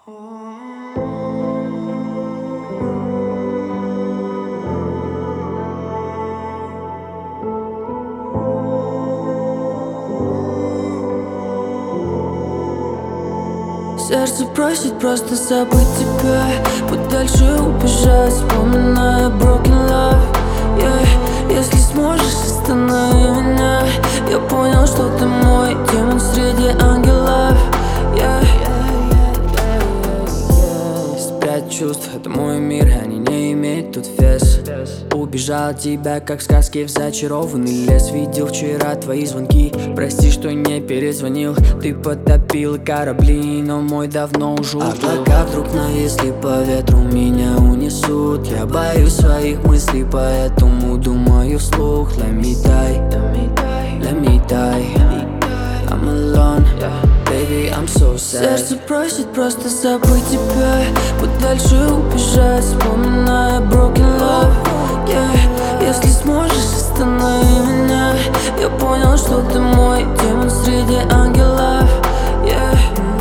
Сердце просит просто забыть тебя, подальше убежать, вспоминая broken love, yeah. Если сможешь, останови меня. Я понял, что ты мой демон среди ангелов, yeah. Есть 5 чувств, это мой мир, они не имеют тут вес. Убежал от тебя, как в сказке, в зачарованный лес. Видел вчера твои звонки, прости, что не перезвонил. Ты потопил корабли, но мой давно уже уплыл. Облака вдруг нависли, по ветру меня унесут. Я боюсь своих мыслей, поэтому думаю вслух. Let me die, let me die. I'm alone, baby, I'm so sad. Сердце просит просто забыть тебя, подальше убежать, вспоминая broken love, yeah. Если сможешь, останови меня. Я понял, что ты мой демон среди ангелов, yeah.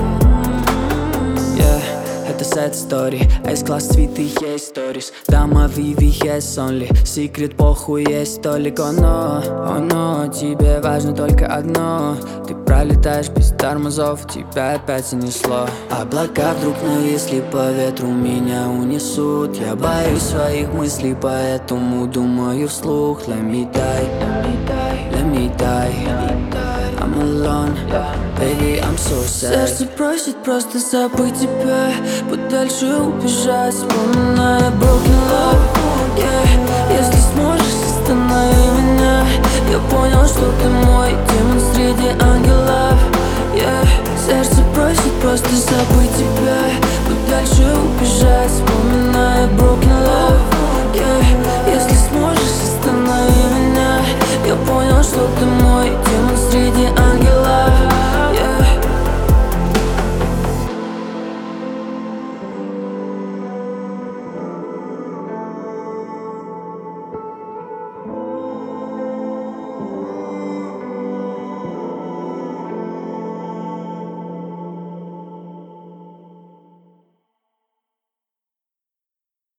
Это sad story, S-класс цветы есть stories. Дама Vivi has only, секрет похуй есть только но. О, но тебе важно только одно. Ты пролетаешь без тормозов, тебя опять занесло. Облака вдруг нависли, по ветру меня унесут. Я боюсь своих мыслей, поэтому думаю вслух. Let me die, let me die. I'm alone, baby, I'm so sad. Сердце просит просто забыть тебя, подальше убежать, вспоминая broken love, yeah. Если сможешь, останови меня. Я понял, что ты мой демон среди ангелов, yeah. Сердце просит просто забыть тебя, подальше убежать, вспоминая broken love, yeah. Если сможешь, останови меня. Я понял, что ты мой демон среди ангелов.